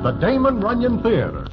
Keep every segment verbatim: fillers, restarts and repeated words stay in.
the Damon Runyon Theater.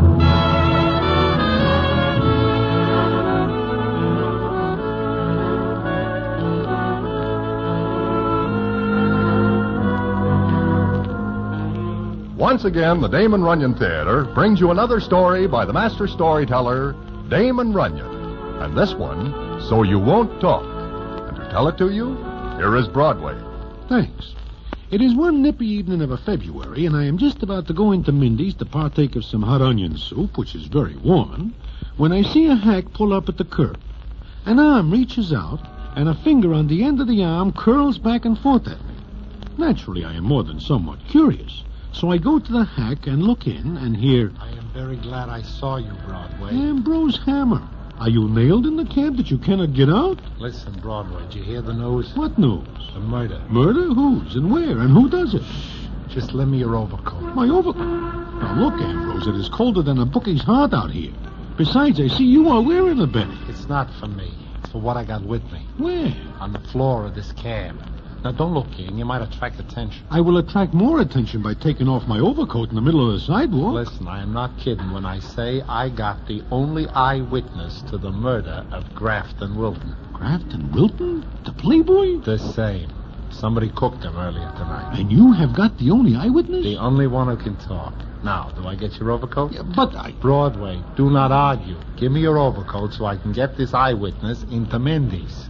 Once again, the Damon Runyon Theater brings you another story by the master storyteller, Damon Runyon. And this one, So You Won't Talk. And to tell it to you, here is Broadway. Thanks. It is one nippy evening of a February, and I am just about to go into Mindy's to partake of some hot onion soup, which is very warming, when I see a hack pull up at the curb. An arm reaches out, and a finger on the end of the arm curls back and forth at me. Naturally, I am more than somewhat curious. So I go to the hack and look in and hear... I am very glad I saw you, Broadway. Ambrose Hammer. Are you nailed in the cab that you cannot get out? Listen, Broadway, did you hear the news? What news? The murder. Murder? Whose and where and who does it? Just lend me your overcoat. My overcoat? Now look, Ambrose, it is colder than a bookie's heart out here. Besides, I see you are wearing a Benny. It's not for me. It's for what I got with me. Where? On the floor of this cab. Now, don't look, King. You might attract attention. I will attract more attention by taking off my overcoat in the middle of the sidewalk. Listen, I am not kidding when I say I got the only eyewitness to the murder of Grafton Wilton. Grafton Wilton? The playboy? The same. Somebody cooked him earlier tonight. And you have got the only eyewitness? The only one who can talk. Now, do I get your overcoat? Yeah, but I... Broadway, do not argue. Give me your overcoat so I can get this eyewitness into Mindy's.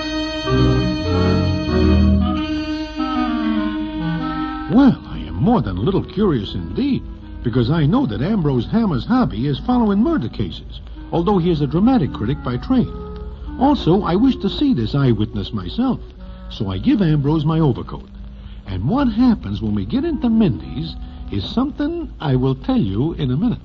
Well, I am more than a little curious indeed, because I know that Ambrose Hammer's hobby is following murder cases, although he is a dramatic critic by trade. Also, I wish to see this eyewitness myself, so I give Ambrose my overcoat. And what happens when we get into Mindy's is something I will tell you in a minute.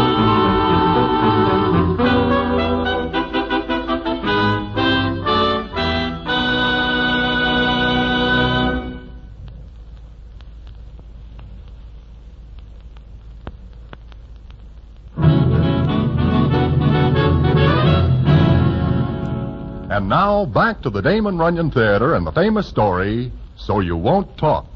And now, back to the Damon Runyon Theater and the famous story, So You Won't Talk.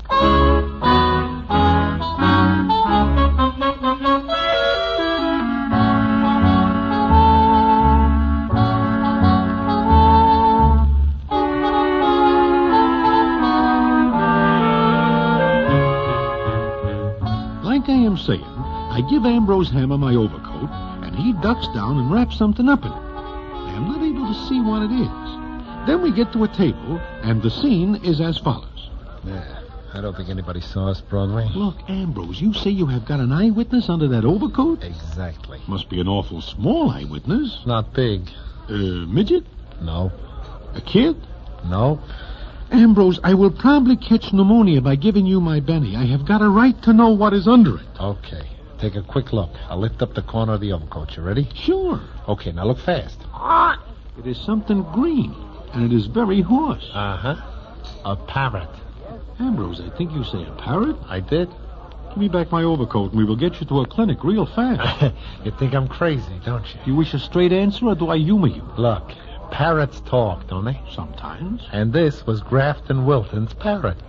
Like I am saying, I give Ambrose Hammer my overcoat, and he ducks down and wraps something up in it. I am not able to see what it is. Then we get to a table, and the scene is as follows. Yeah, I don't think anybody saw us, Broadway. Look, Ambrose, you say you have got an eyewitness under that overcoat? Exactly. Must be an awful small eyewitness. Not big. Uh, midget? No. A kid? No. Ambrose, I will probably catch pneumonia by giving you my Benny. I have got a right to know what is under it. Okay. Take a quick look. I'll lift up the corner of the overcoat. You ready? Sure. Okay, now look fast. It is something green, and it is very hoarse. Uh-huh. A parrot. Ambrose, I think you say a parrot? I did. Give me back my overcoat, and we will get you to a clinic real fast. You think I'm crazy, don't you? Do you wish a straight answer, or do I humor you? Look, parrots talk, don't they? Sometimes. And this was Grafton Wilton's parrot.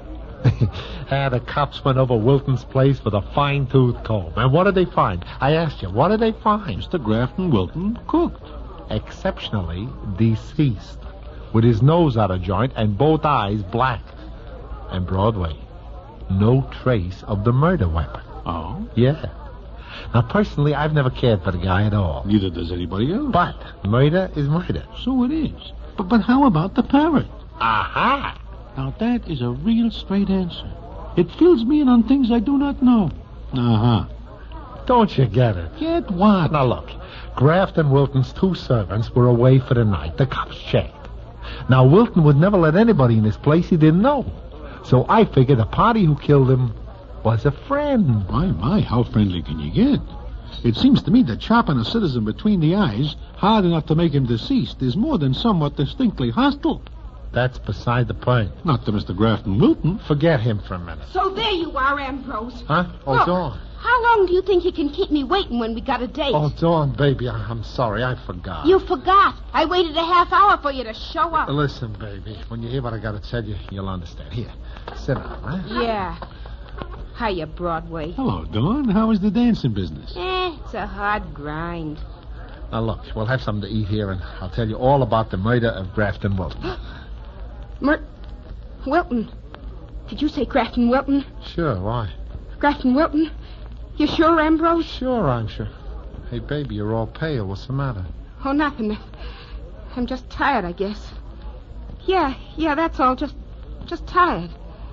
Ah, the cops went over Wilton's place with a fine-tooth comb. And what did they find? I asked you, what did they find? Mister Grafton Wilton cooked. Exceptionally deceased, with his nose out of joint and both eyes black. And Broadway, no trace of the murder weapon. Oh? Yeah. Now, personally, I've never cared for the guy at all. Neither does anybody else. But murder is murder. So it is. But, but how about the parrot? Aha! Now, that is a real straight answer. It fills me in on things I do not know. Uh-huh. Don't you get it? Get what? Now, look. Grafton Wilton's two servants were away for the night. The cops checked. Now, Wilton would never let anybody in his place he didn't know. So I figured the party who killed him was a friend. My, my, how friendly can you get? It seems to me that chopping a citizen between the eyes, hard enough to make him deceased, is more than somewhat distinctly hostile. That's beside the point. Not to Mister Grafton Wilton. Forget him for a minute. So there you are, Ambrose. Huh? Oh, Look, Dawn. How long do you think you can keep me waiting when we got a date? Oh, Dawn, baby, I- I'm sorry. I forgot. You forgot. I waited a half hour for you to show up. Listen, baby, when you hear what I got to tell you, you'll understand. Here, sit down, huh? Yeah. Hiya, Broadway. Hello, Dawn. How is the dancing business? Eh, it's a hard grind. Now, look, we'll have something to eat here, and I'll tell you all about the murder of Grafton Wilton. Mer... Wilton. Did you say Grafton Wilton? Sure, why? Grafton Wilton? You sure, Ambrose? Sure, I'm sure. Hey, baby, you're all pale. What's the matter? Oh, nothing. I'm just tired, I guess. Yeah, yeah, that's all. Just, just tired.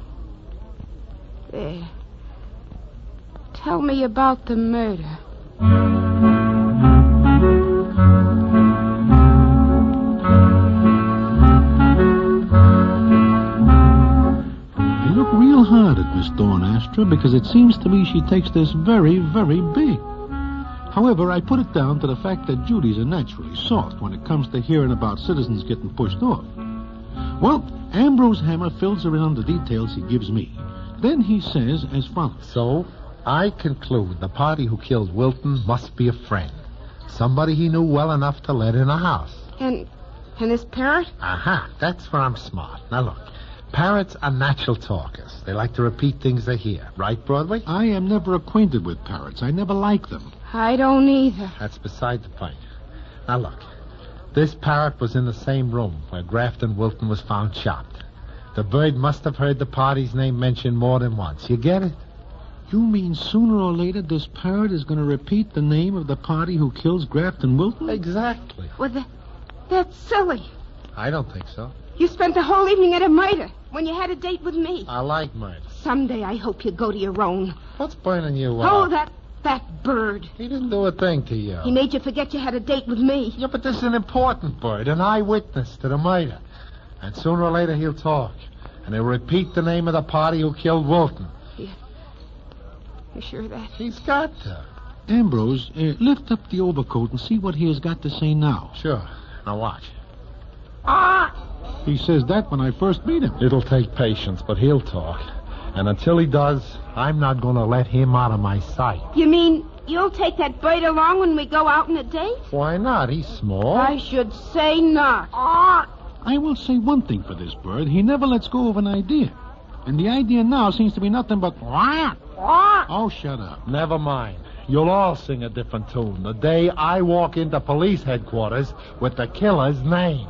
There. Tell me about the murder. I look real hard at Miss Dawn Astra because it seems to me she takes this very, very big. However, I put it down to the fact that Judy's are naturally soft when it comes to hearing about citizens getting pushed off. Well, Ambrose Hammer fills her in on the details he gives me. Then he says as follows. So, I conclude the party who killed Wilton must be a friend. Somebody he knew well enough to let in a house. And, and this parrot? Aha, that's where I'm smart. Now, look. Parrots are natural talkers. They like to repeat things they hear. Right, Broadway? I am never acquainted with parrots. I never like them. I don't either. That's beside the point. Now, look. This parrot was in the same room where Grafton Wilton was found chopped. The bird must have heard the party's name mentioned more than once. You get it? You mean sooner or later this parrot is going to repeat the name of the party who kills Grafton Wilton? Exactly. Well, that, that's silly. I don't think so. You spent the whole evening at a murder when you had a date with me. I like murder. Someday I hope you go to your own. What's burning you up? Oh, that that bird. He didn't do a thing to you. He made you forget you had a date with me. Yeah, but this is an important bird, an eyewitness to the murder. And sooner or later he'll talk. And he'll repeat the name of the party who killed Wilton. You, you sure of that? He's got to. Ambrose, uh, lift up the overcoat and see what he has got to say now. Sure. Now watch. Ah! He says that when I first meet him. It'll take patience, but he'll talk. And until he does, I'm not going to let him out of my sight. You mean you'll take that bird along when we go out on a date? Why not? He's small. I should say not. Ah! I will say one thing for this bird. He never lets go of an idea. And the idea now seems to be nothing but... Oh, shut up. Never mind. You'll all sing a different tune the day I walk into police headquarters with the killer's name.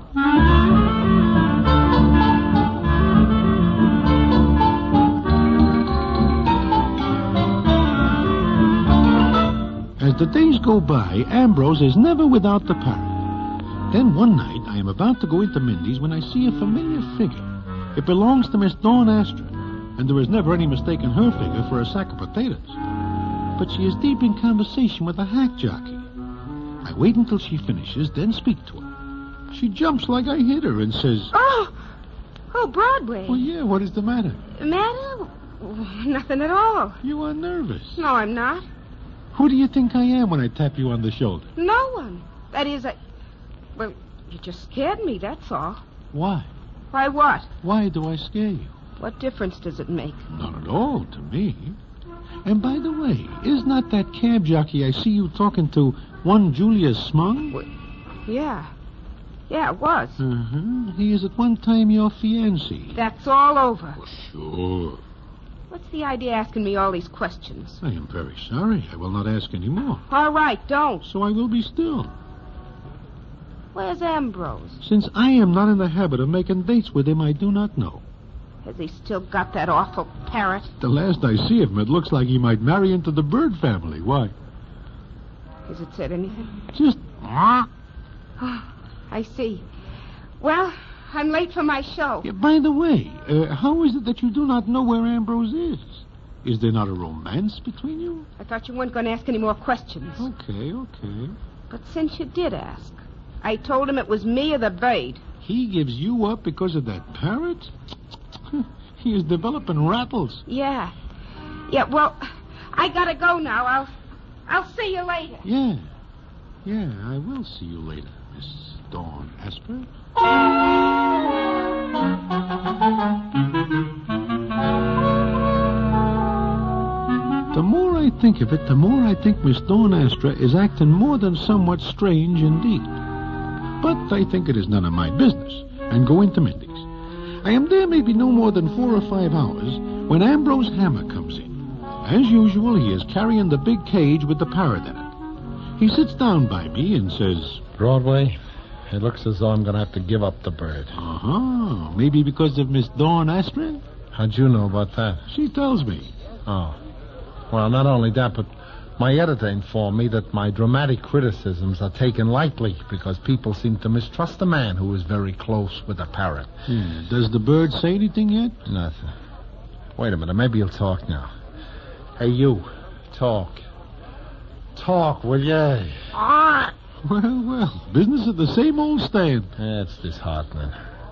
As the days go by, Ambrose is never without the parrot. Then one night, I am about to go into Mindy's when I see a familiar figure. It belongs to Miss Dawn Astra, and there is never any mistaking her figure for a sack of potatoes. But she is deep in conversation with a hack jockey. I wait until she finishes, then speak to her. She jumps like I hit her and says... Oh! Oh, Broadway. Well, yeah, what is the matter? Matter? Nothing at all. You are nervous. No, I'm not. Who do you think I am when I tap you on the shoulder? No one. That is, I... Well, you just scared me, that's all. Why? Why what? Why do I scare you? What difference does it make? Not at all, to me. And by the way, is not that cab jockey I see you talking to one Julius Smung? What? Yeah. Yeah, it was. Uh-huh. He is at one time your fiancé. That's all over. Oh, sure. What's the idea asking me all these questions? I am very sorry. I will not ask any more. All right, don't. So I will be still. Where's Ambrose? Since I am not in the habit of making dates with him, I do not know. Has he still got that awful parrot? The last I see of him, it looks like he might marry into the bird family. Why? Has it said anything? Just... Oh, I see. Well, I'm late for my show. Yeah, by the way, uh, how is it that you do not know where Ambrose is? Is there not a romance between you? I thought you weren't going to ask any more questions. Okay, okay. But since you did ask, I told him it was me or the bird. He gives you up because of that parrot? He is developing rattles. Yeah. Yeah, well, I gotta go now. I'll I'll see you later. Yeah. Yeah, I will see you later, Miss Dawn Asper. The more I think of it, the more I think Miss Dawn Astra is acting more than somewhat strange indeed. But I think it is none of my business, and go into Mindy's. I am there maybe no more than four or five hours when Ambrose Hammer comes in. As usual, he is carrying the big cage with the parrot in it. He sits down by me and says, Broadway, it looks as though I'm going to have to give up the bird. Uh-huh. Maybe because of Miss Dawn Astrid? How'd you know about that? She tells me. Oh. Well, not only that, but my editor informed me that my dramatic criticisms are taken lightly because people seem to mistrust a man who is very close with a parrot. Yeah. Does the bird say anything yet? Nothing. Wait a minute. Maybe he'll talk now. Hey, you. Talk. Talk, will ya? Ah! Well, well. Business at the same old stand. That's disheartening.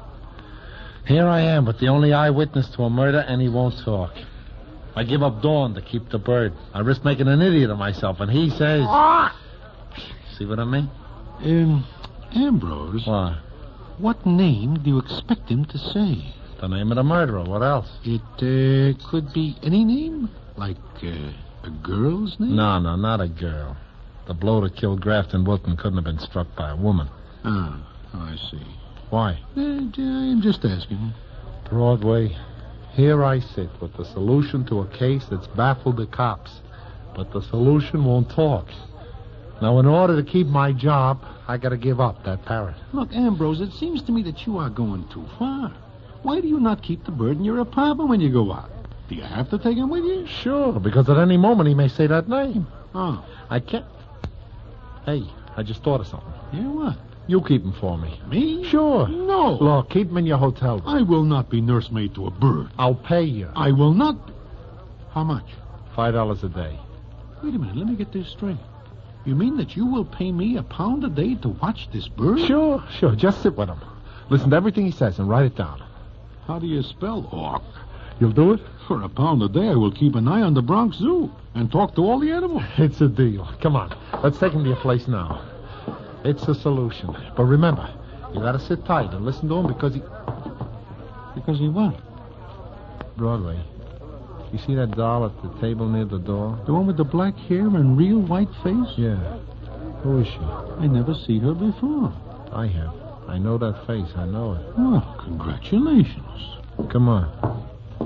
Here I am with the only eyewitness to a murder, and he won't talk. I give up Dawn to keep the bird. I risk making an idiot of myself, and he says... Ah! See what I mean? Um, Ambrose. What? What name do you expect him to say? The name of the murderer. What else? It uh, could be any name? Like uh, a girl's name? No, no, not a girl. The blow that killed Grafton Wilton couldn't have been struck by a woman. Ah, oh, I see. Why? Uh, I'm just asking. Broadway, here I sit with the solution to a case that's baffled the cops. But the solution won't talk. Now, in order to keep my job, I gotta give up that parrot. Look, Ambrose, it seems to me that you are going too far. Why do you not keep the bird in your apartment when you go out? Do you have to take him with you? Sure, because at any moment he may say that name. Oh. I can't... Hey, I just thought of something. Yeah, what? You keep him for me. Me? Sure. No. Look, keep him in your hotel room. I will not be nursemaid to a bird. I'll pay you. I will not... How much? Five dollars a day. Wait a minute, let me get this straight. You mean that you will pay me a pound a day to watch this bird? Sure, sure. Just sit with him. Listen to everything he says and write it down. How do you spell awk? You'll do it? For a pound a day, I will keep an eye on the Bronx Zoo and talk to all the animals. It's a deal. Come on. Let's take him to your place now. It's a solution. But remember, you gotta sit tight and listen to him because he... Because he what? Broadway, you see that doll at the table near the door? The one with the black hair and real white face? Yeah. Who is she? I never seen her before. I have. I know that face. I know it. Well, congratulations. Come on.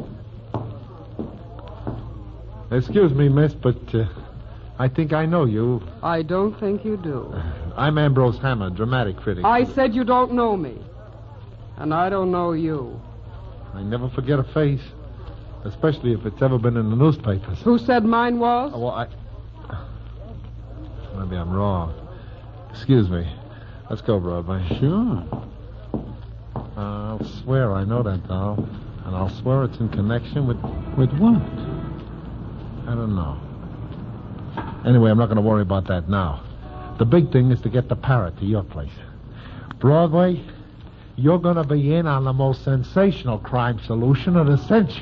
Excuse me, miss, but uh, I think I know you. I don't think you do. I'm Ambrose Hammer, dramatic critic. I said you don't know me. And I don't know you. I never forget a face, especially if it's ever been in the newspapers. Who said mine was? Oh, well, I... Maybe I'm wrong. Excuse me. Let's go, Broadway. Sure. Uh, I'll swear I know that doll. And I'll swear it's in connection with... With what? I don't know. Anyway, I'm not going to worry about that now. The big thing is to get the parrot to your place. Broadway, you're going to be in on the most sensational crime solution of the century.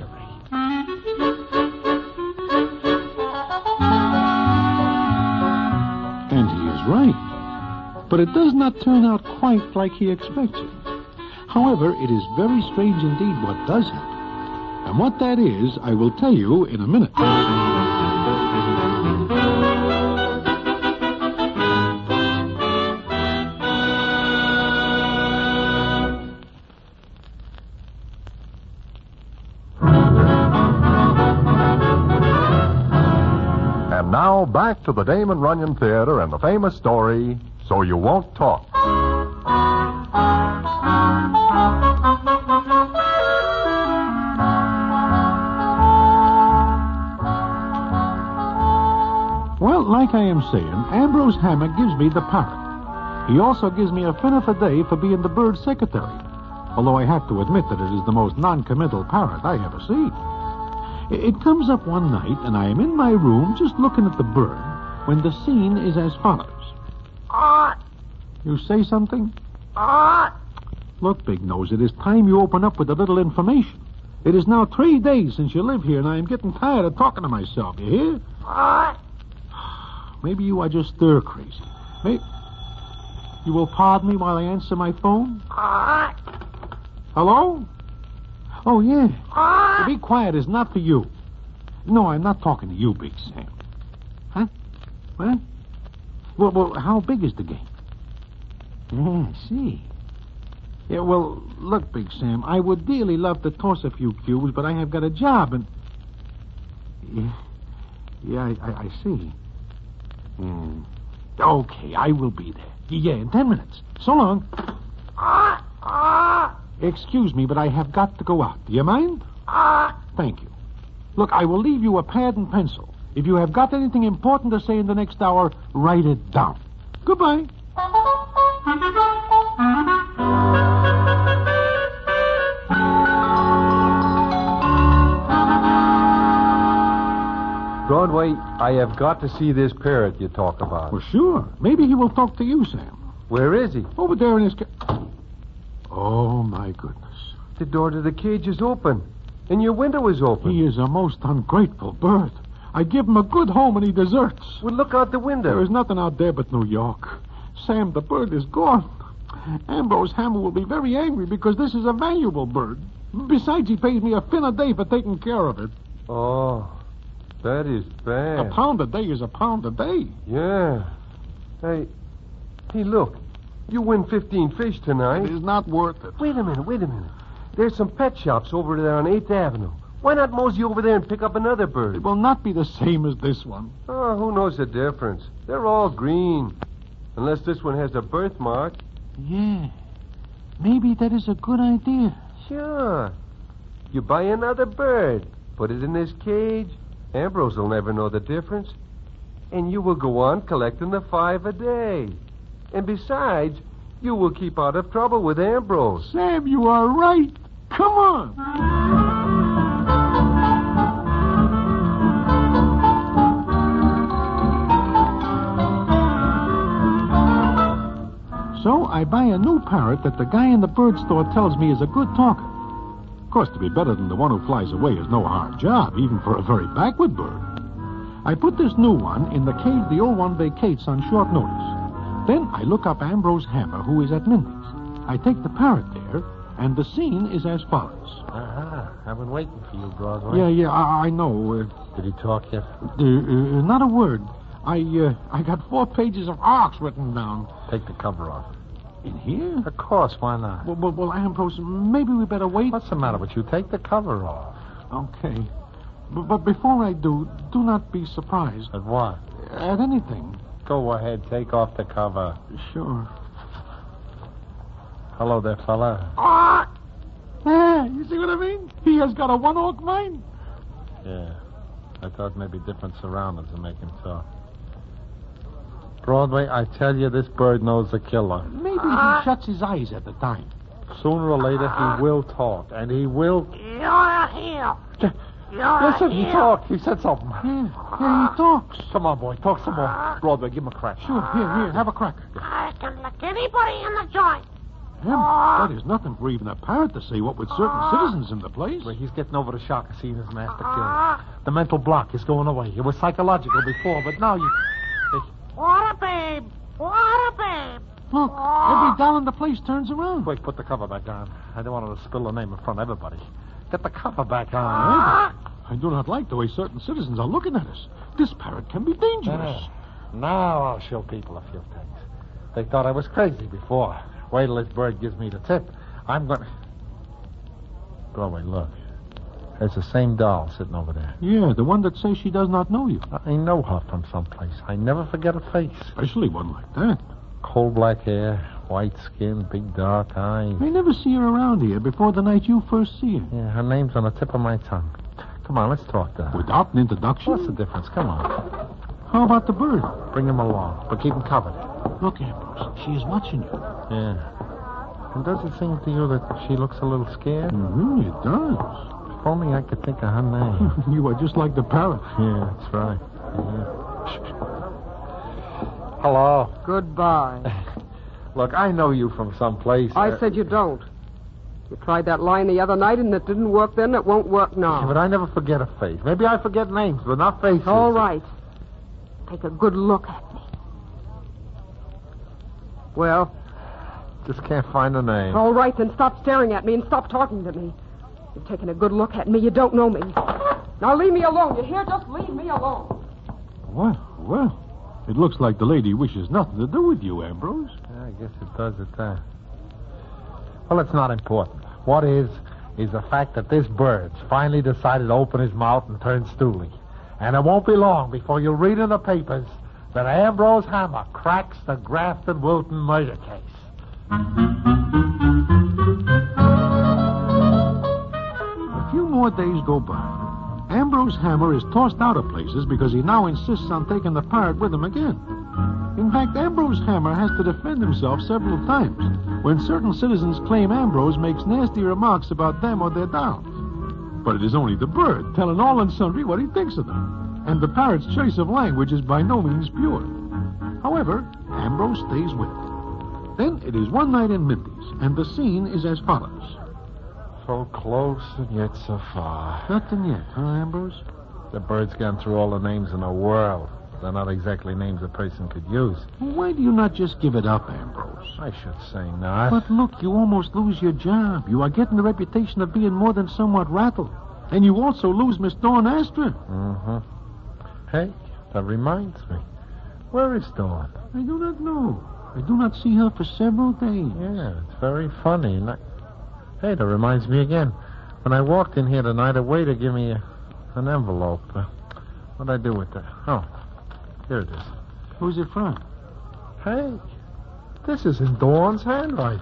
And he is right. But it does not turn out quite like he expects it. However, it is very strange indeed what does happen. And what that is, I will tell you in a minute. And now, back to the Damon Runyon Theater and the famous story, So You Won't Talk. Well, like I am saying, Ambrose Hammer gives me the parrot. He also gives me a finnif a day for being the bird's secretary. Although I have to admit that it is the most non-committal parrot I ever seen. It comes up one night, and I am in my room just looking at the bird, when the scene is as follows. Ah! You say something? Ah! Look, Big Nose, it is time you open up with a little information. It is now three days since you live here, and I am getting tired of talking to myself. You hear? Ah! Maybe you are just stir crazy. Maybe... You will pardon me while I answer my phone? Ah! Hello? Oh, yeah. Ah! To be quiet is not for you. No, I'm not talking to you, Big Sam. Huh? What? Well, well, how big is the game? Yeah, I see. Yeah, well, look, Big Sam, I would dearly love to toss a few cubes, but I have got a job, and... Yeah, Yeah, I, I, I see. Hmm. Okay, I will be there. Yeah, in ten minutes. So long. Ah, ah, Excuse me, but I have got to go out. Do you mind? ah. Thank you. Look, I will leave you a pad and pencil. If you have got anything important to say in the next hour, write it down. Goodbye. Broadway, I have got to see this parrot you talk about. Well, sure. Maybe he will talk to you, Sam. Where is he? Over there in his... Ca- oh, my goodness. The door to the cage is open, and your window is open. He is a most ungrateful bird. I give him a good home, and he deserts. Well, look out the window. There is nothing out there but New York. Sam, the bird is gone. Ambrose Hammer will be very angry because this is a valuable bird. Besides, he pays me a fin a day for taking care of it. Oh, that is bad. A pound a day is a pound a day. Yeah. Hey, hey, look. You win fifteen fish tonight. It is not worth it. Wait a minute, wait a minute. There's some pet shops over there on eighth Avenue. Why not mosey over there and pick up another bird? It will not be the same as this one. Oh, who knows the difference? They're all green. Unless this one has a birthmark. Yeah. Maybe that is a good idea. Sure. You buy another bird, put it in this cage. Ambrose will never know the difference. And you will go on collecting the five a day. And besides, you will keep out of trouble with Ambrose. Sam, you are right. Come on. So I buy a new parrot that the guy in the bird store tells me is a good talker. Of course, to be better than the one who flies away is no hard job, even for a very backward bird. I put this new one in the cage the old one vacates on short notice. Then I look up Ambrose Hammer, who is at Mindy's. I take the parrot there, and the scene is as follows. Uh-huh. I've been waiting for you, Broadway. Yeah, yeah, I, I know. Uh, Did he talk yet? uh, uh, not a word. I uh, I got four pages of arcs written down. Take the cover off. In here? Of course, why not? Well, well, well, Ambrose, maybe we better wait. What's the matter with you? Take the cover off. Okay. But, but before I do, do not be surprised. At what? At anything. Go ahead, take off the cover. Sure. Hello there, fella. Ah! Yeah, you see what I mean? He has got a one-oak mind. Yeah. I thought maybe different surroundings would make him talk. Broadway, I tell you, this bird knows the killer. Maybe he shuts his eyes at the time. Sooner or later, he will talk, and he will... You're here. Listen, he talked. He said something. Yeah, yeah, he talks. Come on, boy, talk some more. Broadway, give him a crack. Sure, here, here, have a cracker. I can lick anybody in the joint. Him, that is nothing for even a parrot to say what with certain citizens in the place. Well, he's getting over the shock of seeing his master killed. The mental block is going away. It was psychological before, but now you... What a babe. What a babe. Look, every doll in the place turns around. Quick, put the cover back on. I don't want to spill the name in front of everybody. Get the cover back on. I do not like the way certain citizens are looking at us. This parrot can be dangerous. Uh, now I'll show people a few things. They thought I was crazy before. Wait till this bird gives me the tip. I'm going to... Broadway, look. There's the same doll sitting over there. Yeah, the one that says she does not know you. I know her from someplace. I never forget her face. Especially one like that. Coal black hair, white skin, big dark eyes. I never see her around here before the night you first see her. Yeah, her name's on the tip of my tongue. Come on, let's talk to her. Without an introduction? What's the difference? Come on. How about the bird? Bring him along, but keep him covered. Look, Ambrose, she is watching you. Yeah. And does it seem to you that she looks a little scared? Mm-hmm, it does. If only I could think of her name. You are just like the parrot. Yeah, that's right. Yeah. Hello. Goodbye. Look, I know you from someplace. I Uh, said you don't. You tried that line the other night, and it didn't work then. It won't work Yeah, now. but I never forget a face. Maybe I forget names, but not faces. All right. Take a good look at me. Well, Just can't find a name. all right, then stop staring at me and stop talking to me. You've taken a good look at me. You don't know me. Now leave me alone. You hear? Just leave me alone. Well, well. It looks like the lady wishes nothing to do with you, Ambrose. Yeah, I guess it does at that. Well, it's not important. What is, is the fact that this bird's finally decided to open his mouth and turn stooly. And it won't be long before you'll read in the papers that Ambrose Hammer cracks the Grafton Wilton murder case. A few more days go by. Ambrose Hammer is tossed out of places because he now insists on taking the parrot with him again. In fact, Ambrose Hammer has to defend himself several times when certain citizens claim Ambrose makes nasty remarks about them or their dolls. But it is only the bird telling all and sundry what he thinks of them, and the parrot's choice of language is by no means pure. However, Ambrose stays with it. Then it is one night in Mindy's, and the scene is as follows. So close and yet so far. Nothing yet, huh, Ambrose? The bird's gone through all the names in the world. They're not exactly names a person could use. Well, why do you not just give it up, Ambrose? I should say not. But look, you almost lose your job. You are getting the reputation of being more than somewhat rattled. And you also lose Miss Dawn Astor. Mm-hmm. Hey, that reminds me. Where is Dawn? I do not know. I do not see her for several days. Yeah, it's very funny. And I... Hey, that reminds me again. When I walked in here tonight, a waiter gave me a, an envelope. Uh, what'd I do with that? Oh, here it is. Who's it from? Hey, this is in Dawn's handwriting.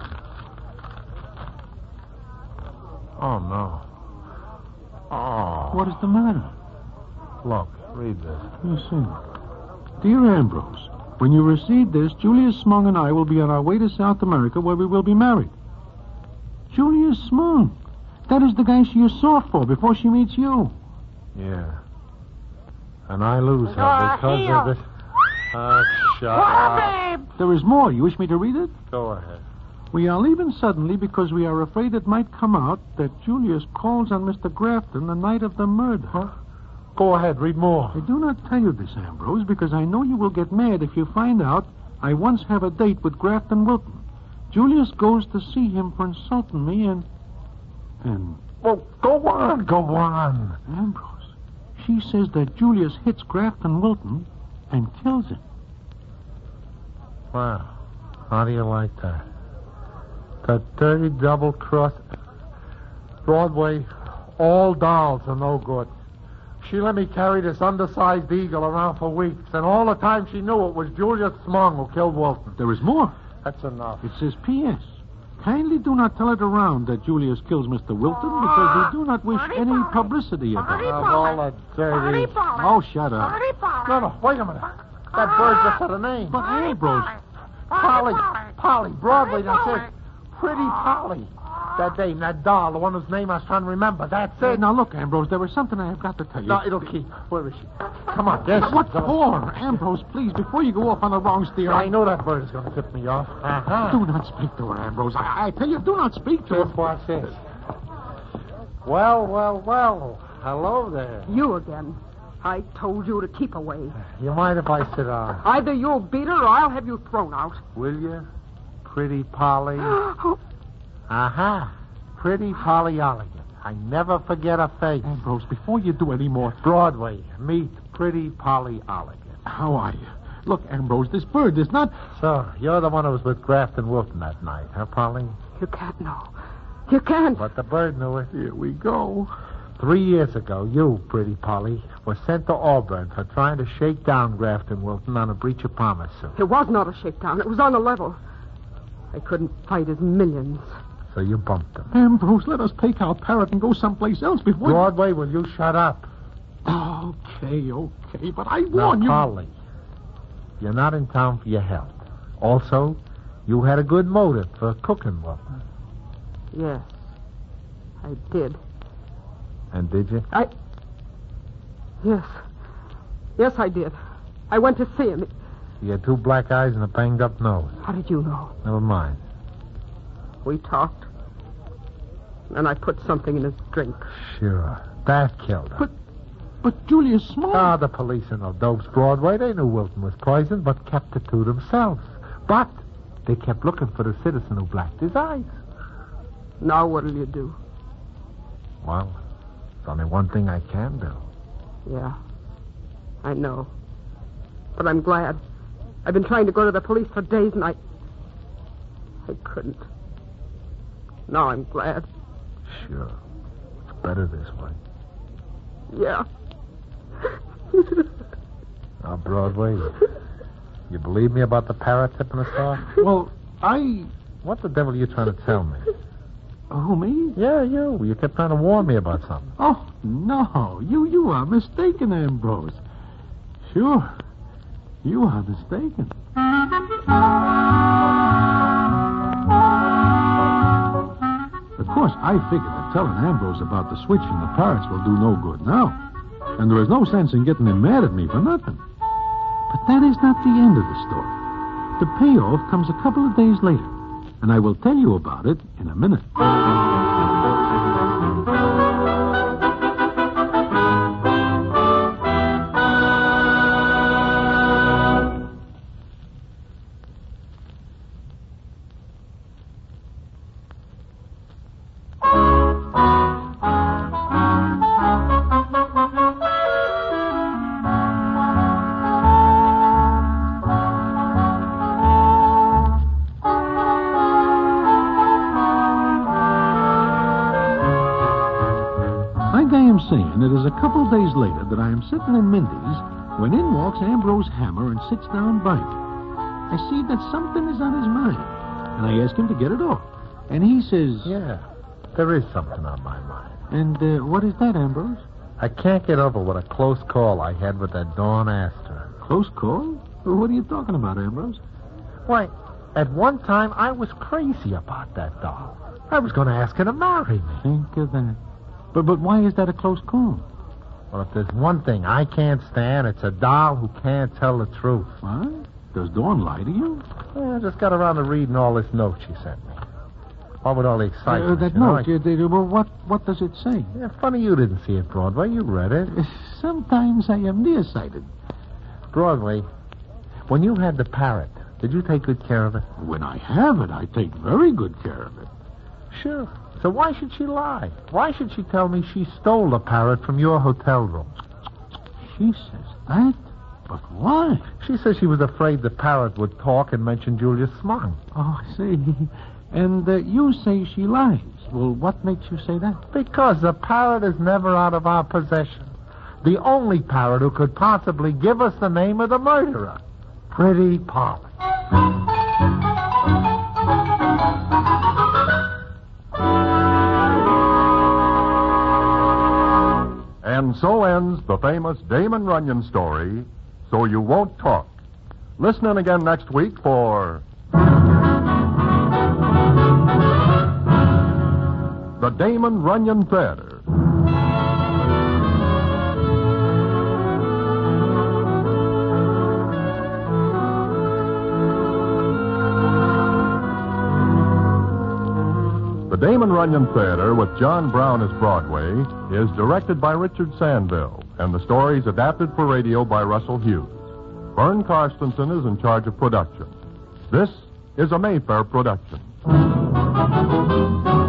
Oh, no. Oh. What is the matter? Look, read this. You see. Dear Ambrose, when you receive this, Julius Smung and I will be on our way to South America where we will be married. Julius Smung. That is the guy she is soft for before she meets you. Yeah. And I lose her Uh, because here. of this. Oh, shut What up. up, babe? There is more. You wish me to read it? Go ahead. We are leaving suddenly because we are afraid it might come out that Julius calls on Mister Grafton the night of the murder. Huh? Go ahead, read more. I do not tell you this, Ambrose, because I know you will get mad if you find out I once have a date with Grafton Wilton. Julius goes to see him for insulting me and... And... Well, go on, go on. Ambrose, she says that Julius hits Grafton Wilton and kills him. Wow. How do you like that? That dirty double-cross... Broadway, all dolls are no good. She let me carry this undersized eagle around for weeks, and all the time she knew it was Julius Smung who killed Wilton. There is more. That's enough. It says P S Kindly do not tell it around that Julius kills Mister Wilton because we do not wish Party, any party. publicity about Party, it. Of all the dirty... Party, party. Oh, shut up. Party, party. No, no, wait a minute. That bird just had a name. But Ambrose... Polly. Polly. Broadway, that's it. Pretty Polly. That name, that doll, the one whose name I was trying to remember. That's Hey, it. now look, Ambrose, there was something I have got to tell you. No, it'll keep. Where is she? Come on, yes. What for? Ambrose, please, before you go off on the wrong steer. I know that bird is going to tip me off. Uh-huh. Do not speak to her, Ambrose. I, I tell you, do not speak to her. Just watch this. Well, well, well. Hello there. You again. I told you to keep away. You mind if I sit down? Either you'll beat her or I'll have you thrown out. Will you? Pretty Polly. Oh, Uh-huh. Pretty Polly Olligan. I never forget her face. Ambrose, before you do any more, Broadway, meet Pretty Polly Olligan. how are you? Look, Ambrose, this bird is not... So, you're the one who was with Grafton Wilton that night, huh, Polly? you can't know. You can't. But the bird knew it. Here we go. Three years ago, you, Pretty Polly, were sent to Auburn for trying to shake down Grafton Wilton on a breach of promise suit. It was not a shakedown. It was on a level. I couldn't fight his millions. So you bumped him. Ambrose, let us take our parrot and go someplace else before... Broadway, will you shut up? Okay, okay, but I Now, warn you... Polly, you're not in town for your health. Also, you had a good motive for cooking Wilton. Yes, I did. And did you? I... Yes. Yes, I did. I went to see him. You had two black eyes and a banged-up nose. How did you know? Never mind. We talked. And I put something in his drink. Sure. That killed him. But, but Julius Small... Ah, the police and the dopes, Broadway, they knew Wilton was poisoned, but kept it to themselves. But they kept looking for the citizen who blacked his eyes. Now what'll you do? Well, there's only one thing I can do. Yeah, I know. But I'm glad. I've been trying to go to the police for days, and I... I couldn't. Now I'm glad. Sure. It's better this way. Yeah. Now, Broadway, you believe me about the parrot tipping us off? Well, I... What the devil are you trying to tell me? Who, me? Yeah, you. You kept trying to warn me about something. Oh, no. You you are mistaken, Ambrose. Sure. You are mistaken. Of course, I figured that telling Ambrose about the switch from the parrots will do no good now. And there is no sense in getting him mad at me for nothing. But that is not the end of the story. The payoff comes a couple of days later, and I will tell you about it in a minute. Saying it is a couple days later that I am sitting in Mindy's when in walks Ambrose Hammer and sits down by me. I see that something is on his mind, and I ask him to get it off. And he says... Yeah, there is something on my mind. And uh, what is that, Ambrose? I can't get over what a close call I had with that Dawn Astor. Close call? What are you talking about, Ambrose? Why, at one time I was crazy about that doll. I was going to ask her to marry me. Think of that. But but why is that a close call? Well, if there's one thing I can't stand, it's a doll who can't tell the truth. What? Does Dawn lie to you? Yeah, I just got around to reading all this note she sent me. What with all the excitement? Uh, that you know, note, I... you, they, well, what, what does it say? Yeah, funny you didn't see it, Broadway. You read it. Sometimes I am nearsighted. Broadway, when you had the parrot, did you take good care of it? When I have it, I take very good care of it. Sure. So why should she lie? Why should she tell me she stole the parrot from your hotel room? She says that? But why? She says she was afraid the parrot would talk and mention Julius Smung. Oh, I see. And uh, you say she lies. Well, what makes you say that? Because the parrot is never out of our possession. The only parrot who could possibly give us the name of the murderer. Pretty Polly. And so ends the famous Damon Runyon story, So You Won't Talk. Listen in again next week for... The Damon Runyon Theater. The Damon Runyon Theater with John Brown as Broadway is directed by Richard Sandville, and the story is adapted for radio by Russell Hughes. Vern Karstensen is in charge of production. This is a Mayfair production.